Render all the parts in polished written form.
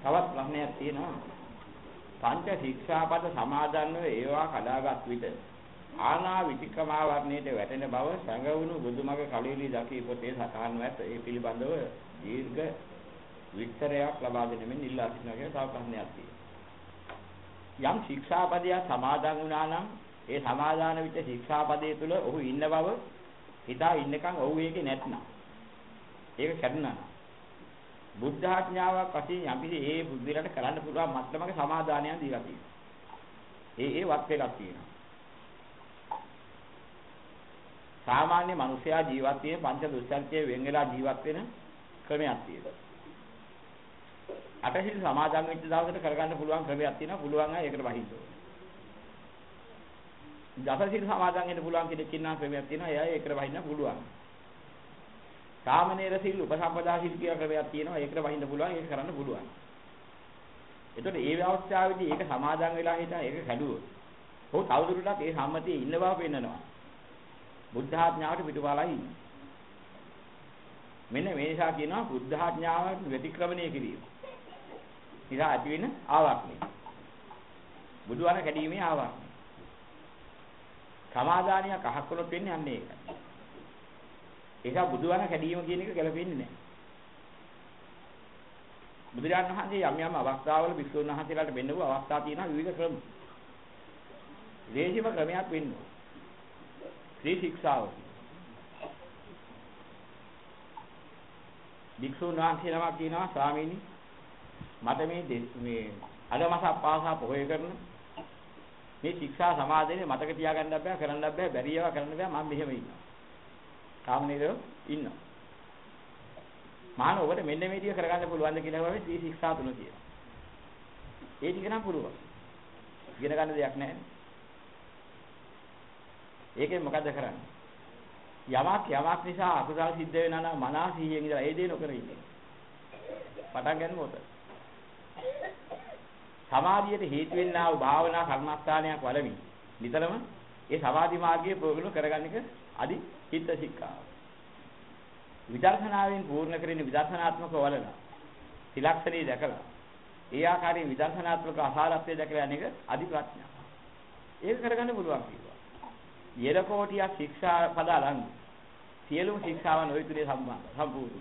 තවත් ප්‍රශ්නයක් තියෙනවා. පංච ශික්ෂාපද සමාදන්ව ඒවා කඩාගත් විට ආනා විතික්‍රමා වර්ණයට වැටෙන බව සංගවුණු බුදුමග කලීලි දකී පොතේ සටහන්ව ඇත. ඒ පිළිබඳව දීර්ඝ විස්තරයක් ලබා දෙනෙමින් ඉල්ලා සිටිනවා කියලා තව ප්‍රශ්නයක් තියෙනවා. යම් ශික්ෂාපදයක් සමාදන් වුණා නම් ඒ සමාදාන විට ශික්ෂාපදයේ තුල ඔහු ඉන්න බව හිතා ඉන්නකම් ඔහු ඒකේ නැත්නම් ඒක කැඩුණා. බුද්ධ ආඥාවක් වශයෙන් යම්කිසි ඒ බුද්ධිලට කරන්න පුළුවන් මට්ටමක සමාදානයක් දීලා තියෙනවා. ඒ වත් එකක් තියෙනවා. සාමාන්‍ය මිනිසයා ජීවත් වෙන පංච දුස්චර්යයේ වෙන් වෙලා ජීවත් වෙන ක්‍රමයක් තියෙනවා. අටසිල් සමාදන් වෙච්ච දවසට කරගන්න පුළුවන් ක්‍රමයක් තියෙනවා. පුළුවන් අය ඒකට වහින්න ඕනේ. දසසිල් සමාදන් වෙන්න පුළුවන් කෙනෙක් ඉන්නා ක්‍රමයක් තියෙනවා. එයා ඒකට වහින්න පුළුවන්. සාමනීර සිල් උපසම්පදා සිල් කියන ක්‍රමයක් තියෙනවා. ඒකට වහින්න පුළුවන්. ඒක කරන්න පුළුවන්. එතකොට ඒ අවස්ථාවේදී ඒක සමාදන් වෙලා හිටා ඒක කැඩුවොත් ඔහු තවදුරටත් ඒ සම්මතියේ ඉන්න බව පෙන්නනවා. බුද්ධ ආඥාවට පිටුපාලා ඉන්න. මෙන්න මේ නිසා කියනවා බුද්ධ ආඥාව ප්‍රතික්‍රමණය කිරීම. ඉතින් ඇති වෙන ආවර්ණය. බුදුවන කැඩීමේ ආවර්ණය. සමාදානියක් අහක් වුණොත් වෙන්නේ අන්නේ ඒකයි. ඒක බුදුවන කැඩීම කියන එක ගැලපෙන්නේ නැහැ. බුදුරජාණන් වහන්සේ යම් යම් අවස්ථාවල භික්ෂුන් වහන්සේලාට වෙන්නව අවස්ථා තියෙනවා විවිධ ක්‍රම. දේශිම ක්‍රමයක් වෙන්නේ. ශ්‍රී ශික්ෂාව. භික්ෂුන් වහන්සේලා කියනවා ස්වාමීනි මට මේ අදමසක් පාසා පොහොය කරන මේ ශික්ෂා සමාදේනේ මතක තියාගන්න බෑ කරන්න බෑ බැරි ඒවා කරන්න බෑ මම මෙහෙම ඉන්නවා. කාමනීරෝ ඉන්නවා. මාන ඔබට මෙන්න මේ ටික කරගන්න පුළුවන්ද කියලා වගේ ශ්‍රී ශික්ෂා තුන තියෙනවා. ඒ ටික නම් පුළුවන්. ඉගෙන ගන්න දෙයක් නැහැ. ඒකෙන් මොකද කරන්නේ? යමක් නිසා අකුසල සිද්ධ වෙනා නම් මනස සිහියෙන් ඉඳලා ඒ දේ නොකර ඉන්නේ. පටන් ගන්න මොකද? සමාධියට හේතු වෙන්නා වූ භාවනා කර්මස්ථානයක් වලමින් නිතරම ඒ සමාධි මාර්ගයේ ප්‍රයෝගන කරගන්න එක අදි චිත්ත ශික්ෂාව. විදර්ශනාවෙන් පූර්ණ කරගෙන විදර්ශනාත්මක වලන ත්‍රිලක්ෂණී දැකලා ඒ ආකාරයෙන් විදර්ශනාත්මක අසාරත්වය දැකලා අනේක අදි ප්‍රඥා. ඒක කරගන්න පුළුවන් කිව්වා. යෙලකෝටියක් ශික්ෂා පද අරන් සියලුම ශික්ෂාවන් ওই තුනේ සම්පූර්ණ.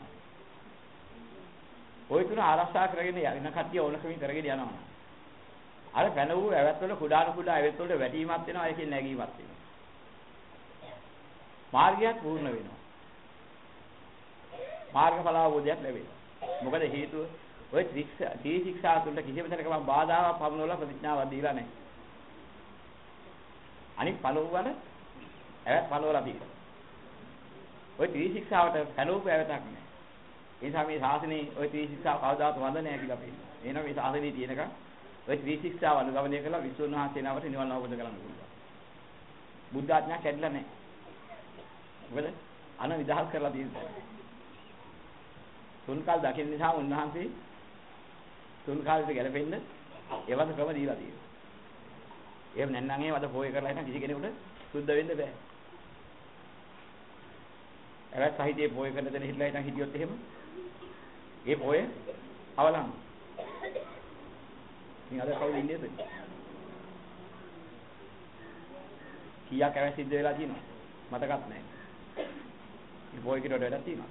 ওই තුන ආරක්ෂා කරගෙන යන කට්ටිය ඕනකමින් කරගෙන යනවා. අර පැන වූ ඇවැත් වල කුඩාණු කුඩා ඇවැත් වලට වැටීමක් වෙනවා ඒකෙන් නැගීමක් වෙනවා. මාර්ගයත් පූර්ණ වෙනවා. මාර්ගඵල අවබෝධයක් ලැබෙනවා. මොකද හේතුව ඔය ත්‍රි ශික්ෂා තුනට කිසිම තැනක මම බාධාවක් පමුණවලා ප්‍රතිඥාවක් දීලා නැහැ. අනිත් පළවු වල ඇවැත් පළවලා තියෙනවා. ඔය ත්‍රි ශික්ෂාවට පැනවපු ඇවැතක් නැහැ. ඒ නිසා මේ ශාසනයේ ඔය ත්‍රි ශික්ෂා කවදාවත් වඳ නැහැ කියලා පෙන්නනවා. එහෙනම් මේ ශාසනයේ තියෙනකන් ඔය ත්‍රි ශික්ෂාව අනුගමනය කරලා විසුණු වහන්සේනවට නිවන අවබෝධ කරගන්න පුළුවන්. බුද්ධ ආඥා කැඩලා නැහැ. මොකද අන විදහාස් කරලා තියෙනවා. තුන්කල් දකින්න නිසා උන්වහන්සේ තුන්කල්ට ගැලපෙන්න ඒවද ක්‍රම දීලා තියෙනවා. එහෙම නැත්නම් ඒවද පොය කරලා හිටන් කිසි කෙනෙකුට සුද්ධ වෙන්න බෑ. ඒවත් සහිතේ පොය කරන දෙන හිටලා හිටන් හිටියොත් එහෙම ඒ පොය අවලං. ඉතින් අද කවුද ඉන්නේ එතන? කීයක් ඇවැත් සිද්ධ වෙලා තියෙනවද? මතකත් නැහැ. මේ පොය කිරවට වැඩක් තියෙනවා.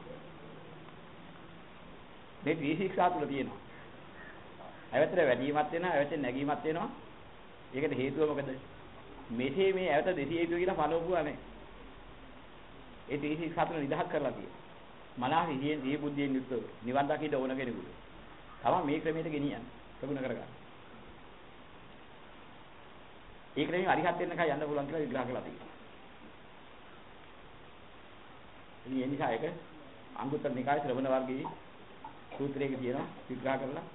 මේ ත්‍රි ශික්ෂා තුල තියෙනවා. ඇවැතට වැඩිවීමක් වෙනවා, ඇවැතෙන් නැගීමක් වෙනවා. ඒකට හේතුව මොකද? මෙසේ මේ ඇවැත 200 යුතුය කියලා පනවපුවා නේ. ඒ ත්‍රි ශික්ෂා තුල නිදහස් කරලා තියෙනවා. මනස හියෙන් දී බුද්ධියෙන් යුක්තව නිවන් දකින්න ඕන කෙනෙකුට. තමයි මේ ක්‍රමයට ගෙනියන්නේ. ප්‍රගුණ කරගන්න. ඒ ක්‍රමයෙන් අරිහත් වෙන්නකම් යන්න පුළුවන් කියලා විග්‍රහ කරලා තියෙනවා. ඉතින් ඒ නිසා ඒක අංගුත්තර නිකායේ ශ්‍රවණ වර්ගයේ සූත්‍රයක තියෙනවා විග්‍රහ කරලා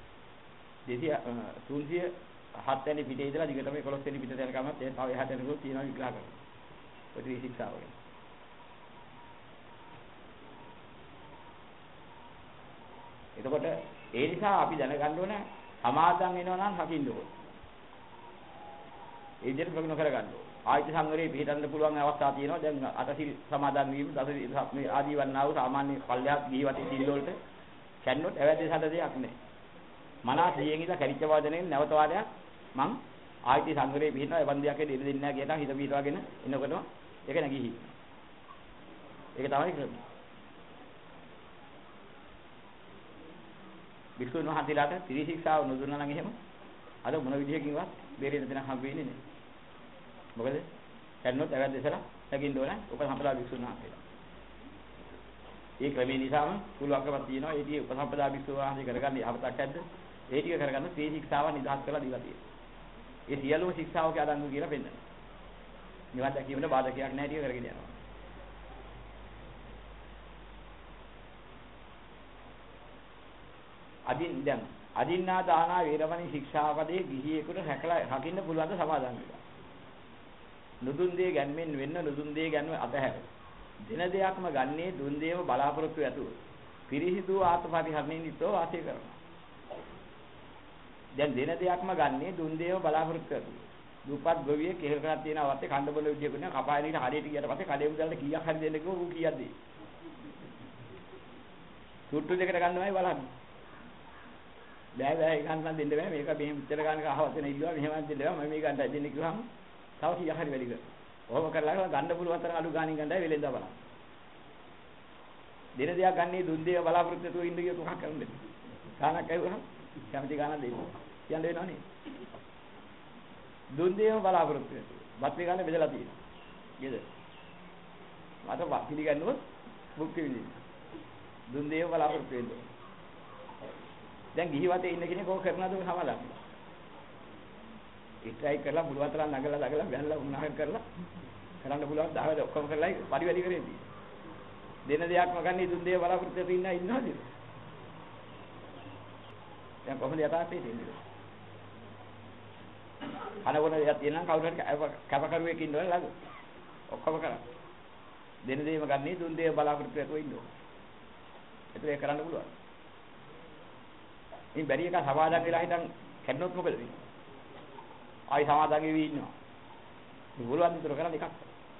307 වෙනි පිටේ ඉඳලා දිගටම 11 වෙනි පිටට යනකම් ඒ තව එහාට යනකොට තියෙනවා විග්‍රහ කරලා. ඔය ත්‍රි ශික්ෂාව ගැන. එතකොට ඒ නිසා අපි දැනගන්න ඕන සමාදන් වෙනවා නම් හකින්න ඕන. ඒ විදිහට ප්‍රගුණ කරගන්න ඕන. ආයත සංවරේ පිළිටන්න පුළුවන් අවස්ථා තියෙනවා. දැන් අටසිල් සමාදන් වීම දස ආදී වන්නා වූ සාමාන්‍ය පල්ලයක් ගිහිවතේ සිල් වලට කැන්නොත් ඇවැද්දේ සැද දෙයක් නැහැ. මනස 100න් ඉඳලා කැරිච්ච බව දැනගෙන නැවත වාරයක් මං ආයිති සංගරේ පිහිනවා ඒ බන්දියක් ඇදී ඉඳ දෙන්නේ නැහැ කියලා හිත පිටවාගෙන එනකොටම ඒක නැගී හිටිනවා. ඒක තමයි ක්‍රමය. වික්ෂුන් වහන්සේලාට ත්‍රිශික්ෂාව නොදුන්නා නම් එහෙම අද මොන විදිහකින්වත් බේරෙන්න දෙයක් හම්බ වෙන්නේ නැහැ. මොකද කන්නොත් ඇවැත් දෙසලා නැගින්න ඕන උපසම්පදා වික්ෂුන් වහන්සේලා. ඒ ක්‍රමේ නිසාම පුළුවන්කමක් තියෙනවා ඒ ටික උපසම්පදා වික්ෂුන් වහන්සේ කරගන්න යහපතක් ඇද්ද? ඒ ටික කරගන්න ත්‍රිශික්ෂාව නිදහස් කරලා දීලා තියෙනවා. ඒ සියලුම ශික්ෂාවක අදංගු කියලා පෙන්නනවා. නිවන් දැකීමට බාධකයක් නැහැ ටික කරගෙන යනවා. අදින්නා දානා වේරමණී ශික්ෂාපදේ ගිහියෙකුට රකින්න පුළුවන් ද සමාදන් වෙලා. නුදුන් දේ ගැන්මෙන් වෙන්න නුදුන් දේ ගැන්ම අතහැර. දින දෙයක්ම ගන්නේ දුන් දේම බලාපොරොත්තු ඇතුව. පිරිසිදු ආත්මපරිහරණයෙන් යුතුව වාසය කරනවා. දැන් දින දෙයක්ම ගන්නේ දුන් දේම බලාපොරොත්තු ඇතුව. දුප්පත් ගොවියෙක් කෙහෙල් කරක් තියෙන අවස්ථේ කණ්ඩ බල විදියකුත් නෑ කපායනීට හරියට ගියට පස්සේ කඩේ මුදල්ට කීයක් හරි දෙන්න කිව්වෝ ඌ කීයක් දෙයි. සුට්ටු දෙකට ගන්නවයි බලන්න. බෑ ගන්න දෙන්න බෑ මේක මෙහෙම උත්තර ගන්නක අහවතන ඉල්ලුවා මෙහෙම දෙන්න බෑ මම මේ ගන්නයි දෙන්න කිව්වම තව කීයක් හරි වැඩි කරනවා. ඔහොම කරලා ගන්න පුළුවන් තරම් අඩු ගාණින් ගන්නයි වෙලෙන්දා බලන්න. දින දෙයක් ගන්නේ දුන් දේව බලාපොරොත්තු වෙතු ඉන්න කිය මොකක් කරන්නද? ගාණක් ඇහුවහම කැමති ගාණක් දෙන්න. කියන්න වෙනවනේ. දුන් දේව බලාපොරොත්තු වෙතු. බත් මේ ගන්න බෙදලා තියෙනවා. නේද? මට පිළිගන්නොත් මුක්ති විඳින්න. දුන් දේව බලාපොරොත්තු වෙන්න. දැන් ගිහි වතේ ඉන්න කෙනෙක් ඕක කරනවද සමහරවල්? ඉස්ට්‍රයික් කරලා පුළුවන් තරම් නගලා බැලලා උන්නාහර කරලා කරන්න පුළුවන් 10 ඔක්කොම කරලායි පරිවැඩි කරේදී. දෙන දෙයක්ම ගන්නේ දුන් දේව බලාපොරොත්තු වෙන්න ඉන්නවද? දැන් කොහොමද යථාර්ථයේ තියෙන්නේ? අනවන දෙයක් තියෙනවා කවුරු හරි කැපකරුවෙක් ඉන්නවද ළඟ? ඔක්කොම කරා. දෙන දේම ගන්නේ දුන් දේව බලාපොරොත්තු වෙන්න ඕන. ඒක කරන්න පුළුවන්. ඉතින් බැරි එක සමාදන් වෙලා හිටන් කැඩනොත් මොකද වෙන්නේ? ආයි සමාදන් වෙවි ඉන්නවා. මේ බලවත් විතර කරන්න එකක්.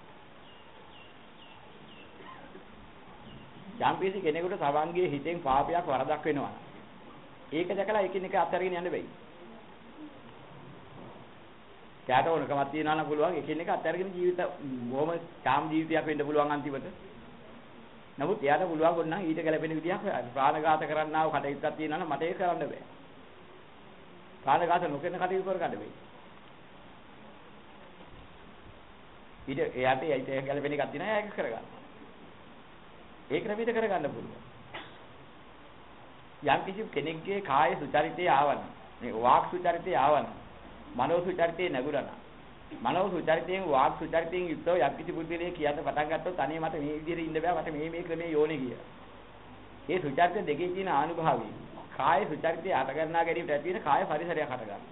යම්පිසි කෙනෙකුට සවංගයේ හිතෙන් පාපයක් වරදක් වෙනවා. ඒක දැකලා එකිනෙක අත්හැරගෙන යන්න බෑ. කැට ඕනකමක් තියනවා නම් පුළුවන් එකිනෙක අත්හැරගෙන ජීවිත බොහොම ඡාම් ජීවිතයක් වෙන්න පුළුවන් අන්තිමට. නමුත් එයාට පුළුවන් වුණා නම් ඊට ගැලපෙන විදියක් ප්‍රාණඝාත කරන්නා වූ කටයුත්තක් තියෙනවා නම් මට ඒක කරන්න බෑ. ප්‍රාණඝාත නොකරන කටයුතු කරගන්න බෑ. ඊට එයාට ඒක ගැලපෙන එකක් තියෙනවා ඒක කරගන්න. ඒක ක්‍රමයට කරගන්න පුළුවන්. යම් කිසි කෙනෙක්ගේ කාය සුචරිතය ආවන මේ වාක් සුචරිතය ආවන මනෝ සුචරිතය නැගුණා. මනෝ සුචරිතයෙන් වාක් සුචරිතයෙන් යුක්තව යම් කිසි බුද්ධිලේ කියන්න පටන් ගත්තොත් අනේ මට මේ විදිහට ඉන්න බෑ මට මේ ක්‍රමේ යෝනේ කියලා. මේ සුචරිත දෙකේ තියෙන ආනුභාවය කාය සුචරිතය අට ගන්නා ගැනීමට ඇති වෙන කාය පරිසරයක් හට ගන්නවා.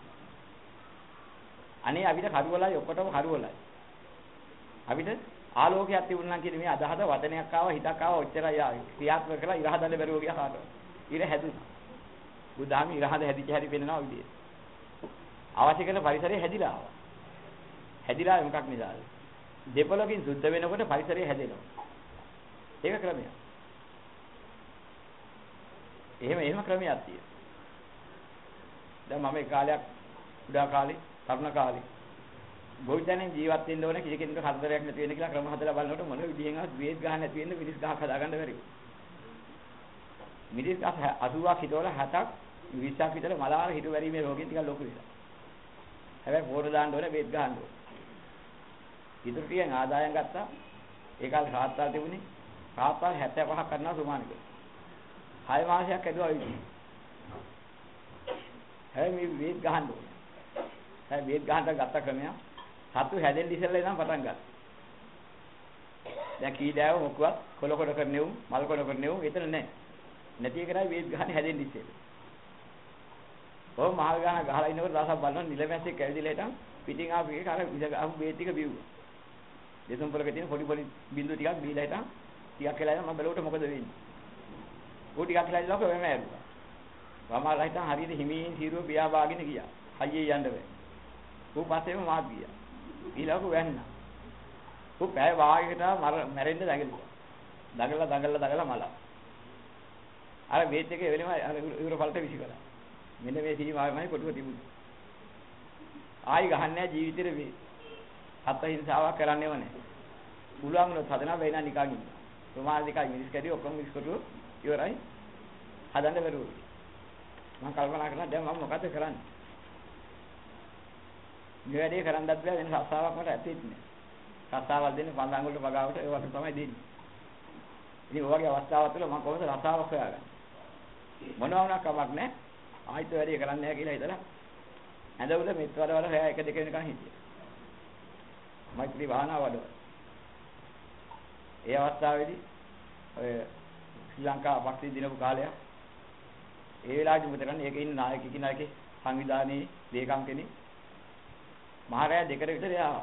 අනේ අපිට කරුවලයි ඔක්කොටම කරුවලයි. අපිට ආලෝකයක් තිබුණා නම් කියන්නේ මේ අදහස වදනයක් ආව හිතක් ආව ඔච්චරයි ආවේ. ක්‍රියාත්මක කරලා ඉරහදන්න බැරුව ගියා කාටවත්. ඉර හැදුනා. බුදුහාම ඉරහද හැදිච්ච හැටි පෙන්නනවා විදියට. අවශ්‍ය කරන පරිසරය හැදිලා ආවා. හැදිලා මොකක් නිසාද? දෙපොළකින් සුද්ධ වෙනකොට පරිසරය හැදෙනවා. ඒක ක්‍රමයක්. එහෙම ක්‍රමයක් තියෙනවා. දැන් මම ඒ කාලයක් උඩා කාලේ, තරුණ කාලේ ගොවිතැනෙන් ජීවත් වෙන්න ඕනේ කිසි කෙනෙකුට හතරයක් නැති වෙන්න කියලා ක්‍රම හදලා බලනකොට මොන විදිහෙන්වත් බේත් ගහන්න නැති වෙන්න මිනිස් ගහක් හදාගන්න බැරි වුණා. මිනිස් ගහ 80ක් හිටවල 7ක් 20ක් විතර මලාර හිටු වැරීමේ රෝගෙන් ටිකක් ලොකු වෙලා. හැබැයි පොර දාන්න ඕනේ බේත් ගහන්න ඕනේ. ඉතුරු ටිකෙන් ආදායම් ගත්තා. ඒ කාලේ රාත්තාල් තිබුණේ. රාත්තාල් 75ක් කරනවා සුමානික. 6 මාසයක් ඇදුවා විදි. හැබැයි මේ බේත් ගහන්න ඕනේ. හැබැයි බේත් ගහන්න ගත්ත ක්‍රමයක් සතු හැදෙන්න ඉස්සෙල්ලා ඉඳන් පටන් ගත්තා. දැන් කීඩාව මොකවත් කොල කොට කරනෙව් මල් කොට කරනෙව් එතන නැහැ. නැති එකයි වේත් ගහන්නේ හැදෙන්න ඉස්සෙල්ලා. ඔය මහල් ගහන ගහලා ඉන්නකොට දවසක් බලනවා නිලමැස්සෙක් කැවිදිලා හිටන් පිටින් ආපු එකේ අර විද ආපු බේත් ටික බිව්වා. දෙතුන් පොලක තියෙන පොඩි බින්දු ටිකක් බීලා හිටන් ටිකක් කියලා ඉඳන් මම බැලුවට මොකද වෙන්නේ? ඌ ටිකක් කියලා ඉඳලා ඔය මම ඇරුවා. වමාලා හිටන් හරියට හිමීන් සීරුව පියා බාගෙන ගියා. හයියේ යන්න බෑ. ඌ පස්සේම මාත් ගියා. ඊළඟ වැන්නා. ඌ පැය වාගයකට මැරෙන්න දඟලුවා. දඟලලා මලා. අර වේත් එකේ වෙලෙම අර ඉවර පළට විසි කළා. මෙන්න මේ සීමාවෙමයි කොටුව තිබුණේ. ආයි ගහන්නේ නැහැ ජීවිතේට මේ. අත හිංසාවක් කරන්නේව නැහැ. පුළුවන් වුණොත් හදනවා වෙයි නම් නිකන් ඉන්න. ප්‍රමාද දෙකයි මිනිස් කැඩි ඔක්කොම මිනිස් කොටුව ඉවරයි. හදන්න බැරුව. මම කල්පනා කරනවා දැන් මම මොකද කරන්නේ? මේ වැඩේ කරන්නත් බෑ වෙන රස්සාවක් මට ඇත්තෙත් නෑ. රස්සාවක් දෙන්නේ පන්දන් වලට වගාවට ඒ වගේ තමයි දෙන්නේ. ඉතින් ඔය වගේ අවස්ථාවක් තුළ මම කොහොමද රස්සාවක් හොයාගන්නේ? මොනවා වුණා කමක් නෑ. ආයෙත් වැඩේ කරන්නේ නැහැ කියලා හිතලා ඇඳවල මෙත් වල රැය 1 2 වෙනකන් හිටියා. මෛත්‍රී භාවනාව වඩව. ඒ අවස්ථාවේදී ඔය ශ්‍රී ලංකා පක්ෂී දිනපු කාලයක් ඒ වෙලාවේදී මොකද කරන්නේ? ඒකේ ඉන්න නායකයෙක් සංවිධානයේ ලේකම් කෙනෙක් මහරෑ 2කට විතර ආවා.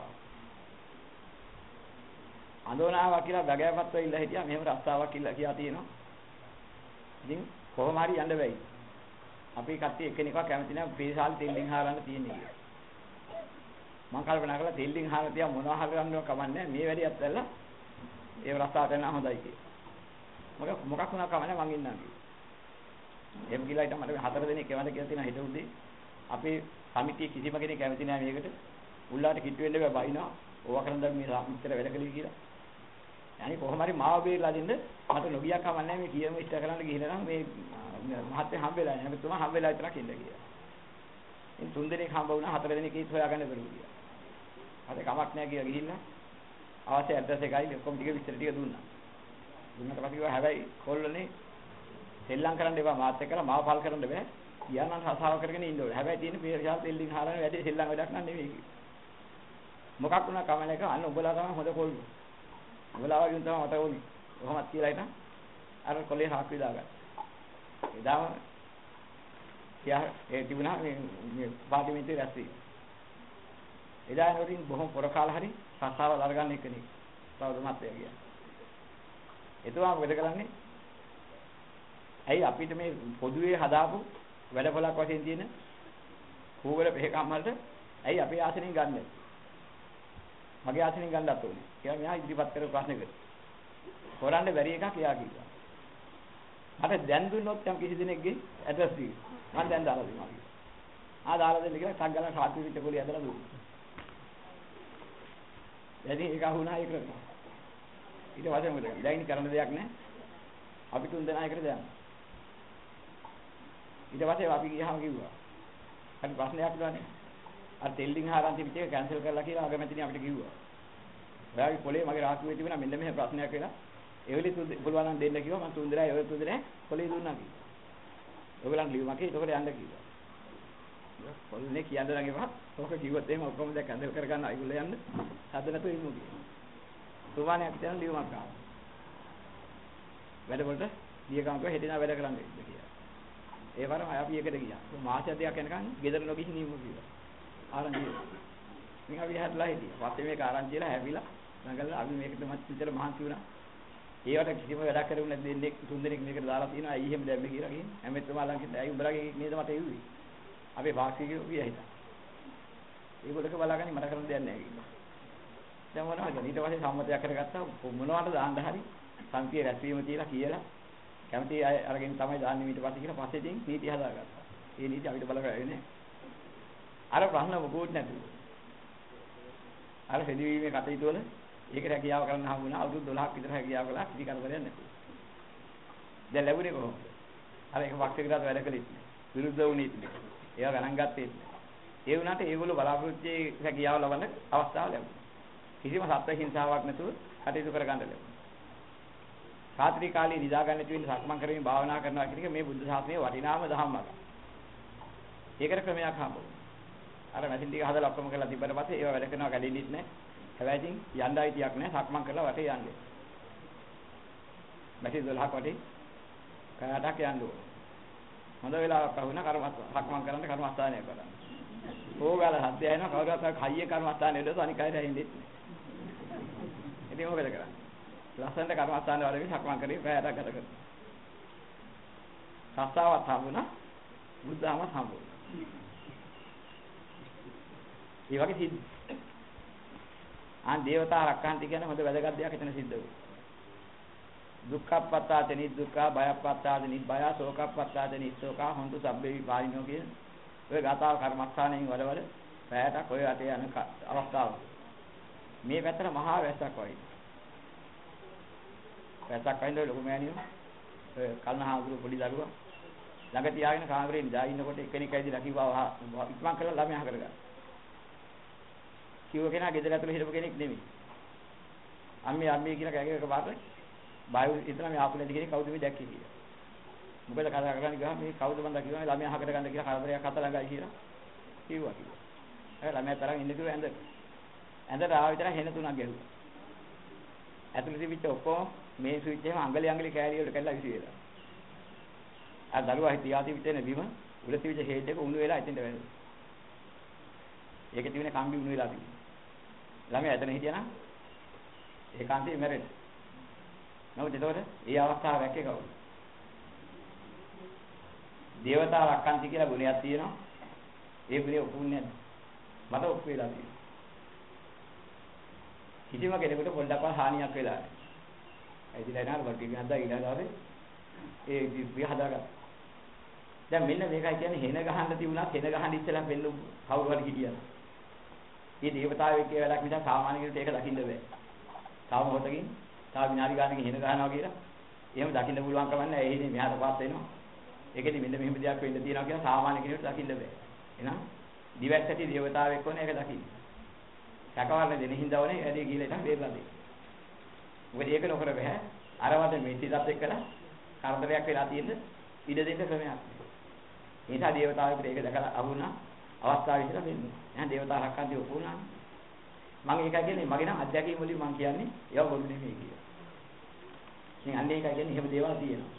අඳෝනාවා කියලා බගෑපත්ව ඉල්ල හිටියා. මෙහෙම රස්සාවක් කියලා තියෙනවා. ඉතින් කොහොම හරි යන්න බැයි. අපි කට්ටිය එක්කෙනෙක්ව කැමති නැහැ පීසාල් තෙල්ලින් හාරන්න තියෙන්නේ කියලා. මම කල්පනා කළා තෙල්ලින් හාරන තියා මොනවා හරි කරන්නව කමන්නේ මේ වැඩියත් ඇල්ල ඒ රස්සාවට යනවා හොඳයි කියලා. මොකක් වුණා කමන්නේ මං ඉන්නම් කියලා. එහෙම කියලා හිටම මට 4 දිනක් එවන්න කියලා තියෙන හිට උදේ අපේ සමිතිය කිසිම කෙනෙක් කැමති නැහැ මේකට. උල්ලාට කිට්ටු වෙන්න බෑ බයිනවා. ඕවා කරන් දැන් මේ මිත්‍ර වැඩ කළේ කියලා. يعني කොහොම හරි මාව බේරලා දෙන්න මට නොගියක් කමන්නේ මේ කියම ඉෂ්ට කරන්න ගිහිල්ලා නම් මේ මහත්තයා හම්බෙලා නැහැ. මෙතුමා හම්බෙලා විතරක් ඉන්න කියලා. ඉතින් 3 දිනක් හම්බ වුණා 4 දිනක් කීත් හොයාගන්න බැරුව ගියා. අද කමක් නැහැ කියලා ගිහිල්ලා අවශ්‍ය ඇඩ්‍රස් එකයි ඔක්කොම ටික විස්තර ටික දුන්නා. දුන්නට පස්සේ කිව්වා හැබැයි කොල්ලනේ සෙල්ලම් කරන්න එපා මාත් එක්කලා මාව පල් කරන්න බෑ. ගියානම් රසාව කරගෙන ඉන්න ඕනේ. හැබැයි තියෙන පීරෂාල් තෙල්ලින් හාරන වැඩේ සෙල්ලම් වැඩක් නන් නෙමෙයි කිව්වා. මොකක් වුණා කමන එක අන්න උඹලා තමයි හොඳ කොල්ලෝ. උඹලා වගේ තමයි මට ඕනේ. කොහොමද කියලා හිටන් අර කොලේ හාක් විදාගත්තා. එදාම ඒ තිබුණා මේ පාර්ලිමේන්තුවේ රැස්වීම. එදා නෝටින් බොහොම පොර කාල හරි රස්සාවල් අරගන්න එකනේ. සෞද මහත්තයා ගියා. එතුමා මොකද කරන්නේ? ඇයි අපිට මේ පොදුවේ හදාපු වැඩපොලක් වශයෙන් තියෙන කූවල පෙහකම් වලට ඇයි අපේ ආසනෙන් ගන්න? මගේ ආසනෙන් ගන්නත් ඕනේ. කියලා මෙහා ඉදිරිපත් කරපු ප්‍රශ්නෙකට. හොරන්න බැරි එකක් එයා කිව්වා. මට දැන් දුන්නොත් යම් කිසි දෙනෙක්ගේ ඇඩ්‍රස් ටික මම දැන් දාලා දෙනවා කිව්වා. දාලා දෙන්න කියලා ටක් ගාලා සාත්වි පිට පොලිය ඇදලා දුන්නා. එදින් ඒක අහුණා ඒක කරනවා. ඊට පස්සේ මොකද කරන්නේ? දැන් කරන්න දෙයක් නැහැ. අපි 3 දෙනා එකට දැම්මා. ඊට පස්සේ අපි ගියාම කිව්වා. හරි ප්‍රශ්නයක් නෑනේ. අර තෙල්ලින් හාරන් තිබිච්ච එක කැන්සල් කරලා කියලා අගමැතිනි අපිට කිව්වා. ඔයාගේ පොලේ මගේ රාක්කුවේ තිබුණා මෙන්න මෙහෙම ප්‍රශ්නයක් වෙලා. ඒ වෙලෙ පුළුවන් නම් දෙන්න කිව්වා මම 3 දෙනා ඒ 3 දෙනා පොලේ දුන්නා කිව්වා. ඔයගලන් ලියුමක් ඒකට යන්න කිව්වා. පොල්නේ කියන්න නම් එපා. ඔක කිව්වොත් එහෙම ඔක්කොම දැන් කැන්සල් කරගන්න අයගොල්ලෝ යන්න. හද නැතුව ඉමු කිව්වා. තුමානේ අපි දැන් ලියුමක් ආවා. වැඩ වලට ලියගම කිව්වා හෙදිනා වැඩ කරන්න ඉන්න කියලා. ඒ වරම අපි එකට ගියා. මාසයක් දෙකක් යනකම් ගෙදර නොගිහින් ඉමු කිව්වා. ආරංචි. මින් අපි හැදලා හිටියා. පස්සේ මේක ආරංචිලා හැවිලා නගලා අපි මේකට මැච්චිතර මහන්සි වුණා. ඒවට කිසිම වැඩක් කරුනේ නැති දෙන්නේ 3 දෙනෙක් මේකට දාලා තියෙනවා. ඇයි එහෙම දැම්මේ කියලා ගිහින් හැමෙත්තුමා ළඟ කිව්වා. ඇයි උඹලගේ නේද මට එව්වේ? අපේ පාක්ෂිකයෝ ගියා හිටා. ඒගොල්ලෝක බලාගන්නේ මට කරන්න දෙයක් නැහැ කිව්වා. දැන් මොනවද? ඊට පස්සේ සම්මතයක් කරගත්තා මොනවද දාන්න හරි සංකීර්ණ රැස්වීම කියලා කැමති අය අරගෙන තමයි දාන්නේ ඊට පස්සේ කියලා පස්සේ ඉතින් නීති හදාගත්තා. ඒ නීති අපිට බලකරන්නේ නැහැ. අර ප්‍රශ්න මොකුත් නැතුව. අර හෙදිවීමේ කටයුතු වල ඒකට හැකියාව කරන්න හම්බ වුණා. අවුරුදු 12ක් විතර හැකියාව කළා. කිසි කරදරයක් නැතුව. දැන් ලැබුණේ කොහොමද? අර එක පක්ෂයකට වැඩ කළේ විරුද්ධ වුණේ ඉතින්. ඒවා ගණන් ගත්තේ නැහැ. ඒ වුණාට ඒගොල්ලෝ බලාපොරොත්තු හැකියාව ලබන අවස්ථාව ලැබුණා. කිසිම සත්ත්ව හිංසාවක් නැතුව කටයුතු කරගන්න ලැබුණා. රාත්‍රී කාලේ නිදා ගන්න තියෙන සක්මන් කරමින් භාවනා කරනවා කියන එක මේ බුද්ධ ශාසනයේ වටිනාම ධම්මයක්. ඒකට ක්‍රමයක් හම්බ වුණා. අර මැෂින් ටික හදලා ඔක්කොම කරලා තිබ්බට පස්සේ ඒව වැඩ කරනවා කැඩෙන්නෙත් නැහැ. හැබැයි ඉතින් යන්න අයිතියක් නැහැ. සක්මන් කරලා වටේ යන්නේ. මැෂින් 12ක් වටේ කඩක් යන්න ඕන. හොඳ වෙලාවක් වුණා සක්මන් කරන්න කර්මස්ථානයක් කරන්න. ඕගාල හද්ද යනවා කවුරුහත් හයිය කර්මස්ථානේ වලට අනික අය රැඳෙන්නේ නැහැ. ඉතින් මොකද කරන්නේ? ලස්සනට කර්මස්ථාන වල මේ සක්මන් කරේ පැයකට ගත කරනවා. සස්සාවත් හම්බුණා බුද්ධාමත් හම්බුණා. ඒ වගේ සිද්ධ. දේවතා රක්කාන්ති කියන්නේ හොඳ වැදගත් දෙයක් එතන සිද්ධ වුණා. දුක්ඛප්පත්තාති නිදුක්ඛ, භයප්පත්තාති නිබ්බය, ශෝකප්පත්තාති නිස්සෝක, හොන්තු සබ්බේ විපාරිනෝ කියන ඔය ගාථාව කර්මස්ථානයෙන් වලවල පැයටක් ඔය අතේ යන අවස්ථාව. මේ පැත්තට මහා වැස්සක් වගේ. වැස්සක් වයින්ද ලොකු මෑණියෝ ඔය කල්නහාඳුරු පොඩි දරුවා ළඟ තියාගෙන කාමරේ ඉඳලා ඉන්නකොට එක්කෙනෙක් ඇවිදලා කිව්වා ඉක්මන් කරලා ළමයා කරගන්න. කිව්ව කෙනා ගෙදර ඇතුලේ හිටපු කෙනෙක් නෙමෙයි. අම්මේ කියලා කෑගෙන එකපාරට බායු ඉතලා මේ ආපු නැති කෙනෙක් කවුද මේ දැක්කේ කියලා. මොකද කතා කරන්නේ ගියා මේ කවුද මන්ද කිව්වා මේ ළමයා අහකට ගන්න කියලා කරදරයක් අත ළඟයි කියලා කිව්වා. ඒ ළමයා තරම් ඉන්න කිව්වා ඇඳට ආව විතර හෙන තුනක් ගැහුවා. ඇතුළේ තිබිච්ච ඔක්කොම මේ ස්විච් එකම අඟලි කෑලි වලට කැඩලා විසි වෙලා. අර දරුවා හිටියාති පිටේන බිම උඩ තිබිච්ච හේඩ් එක උණු වෙලා එතෙන්ට වැදුනා. ඒකේ තිබුණේ කම්බි උණු වෙලා තිබුණා. ළමයා එතන හිටියා නම් ඒකාන්තයෙන් මැරෙන්නේ. නමුත් ඒතකොට ඒ අවස්ථාව වැක්කේ කවුද? දේවතා රක්කන්ති කියලා ගුණයක් තියෙනවා. ඒ ගුණය ඔපුන්නේ නැද්ද? මට ඔප්පු වෙලා තියෙනවා. කිසිම කෙනෙකුට පොඩ්ඩක්වත් හානියක් වෙලා නැහැ. ඇයිදලා එනවා බටි ගහද්දා ඊළඟාවේ ඒ දිව්‍ය හදාගත්තා. දැන් මෙන්න මේකයි කියන්නේ හෙන ගහන්න තිබුණා හෙන ගහන්න ඉස්සෙල්ලා වෙන්න කවුරු හරි හිටියද? මේ දේවතාවෙක් කියලා වැඩක් නිසා සාමාන්‍ය කෙනෙකුට ඒක දකින්න බෑ. තව මොහොතකින් තව විනාඩි ගානකින් හෙන ගහනවා කියලා එහෙම දකින්න පුළුවන් කම නැහැ. ඒ හිනේ මෙහාට පාස් වෙනවා. ඒකෙදි මෙන්න මෙහෙම දෙයක් වෙන්න තියෙනවා කියලා සාමාන්‍ය කෙනෙකුට දකින්න බෑ. එහෙනම් දිවැස් ඇති දේවතාවෙක් වුණා ඒක දකින්න. සැකවරණ දෙන හින්දා වනේ ඇදී ගිහලා ඉතින් බේරලා දෙන්න. මොකද ඒක නොකර බෑ. අරවද මේ සිතත් එක්කලා කරදරයක් වෙලා තියෙන ඉඩ දෙන්න ක්‍රමයක් නෑ. ඒ නිසා දේවතාවෙකුට ඒක දැකලා අහුණා අවස්ථාව විතර වෙන්නේ. එහෙනම් දේවතා රක්කන්දී ඔපුණා. මම ඒකයි කියන්නේ මගේ නම් අධ්‍යක්ෂකම් වලින් මම කියන්නේ ඒව බොරු නෙමෙයි කියලා. ඉතින් අන්න ඒකයි කියන්නේ එහෙම දේවල් තියෙනවා.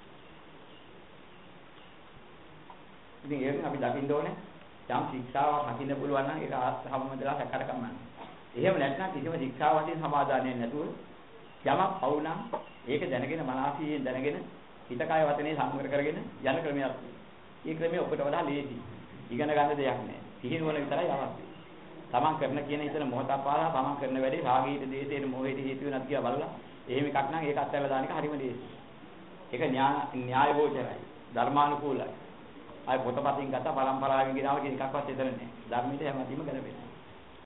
ඉතින් ඒකෙන් අපි දකින්න ඕනේ යම් ශික්ෂාවක් රකින්න පුළුවන් නම් ඒක ආත්මවදලා සැකකට කමන්නේ. එහෙම නැත්නම් කිසිම ශික්ෂාවකින් සමාදානයක් නැතුව යමක් පවු නම් ඒක දැනගෙන මනසින් දැනගෙන හිත කය වචනේ සංවර කරගෙන යන ක්‍රමයක් තියෙනවා. මේ ක්‍රමය ඔබට වඩා ලේසි. ඉගෙන ගන්න දෙයක් නෑ. සිහිනුවන විතරයි අවශ්‍යයි. තමන් කරන කියන හිතන මොහොතක් පාලා තමන් කරන වැඩේ රාගීට දේශේට මොහේට හේතු වෙනත් කියලා බලලා එහෙම එකක් නම් ඒක අත්හැරලා දාන එක හරිම ලේසි. ඒක න්‍යාය ගෝචරයි. ධර්මානුකූලයි. ආයි පොතපතින් ගත්ත පරම්පරාවෙන් ගෙනාව කියන එකක්වත් එතන නෑ. ධර්මයට හැමදීම ගැලපෙනවා.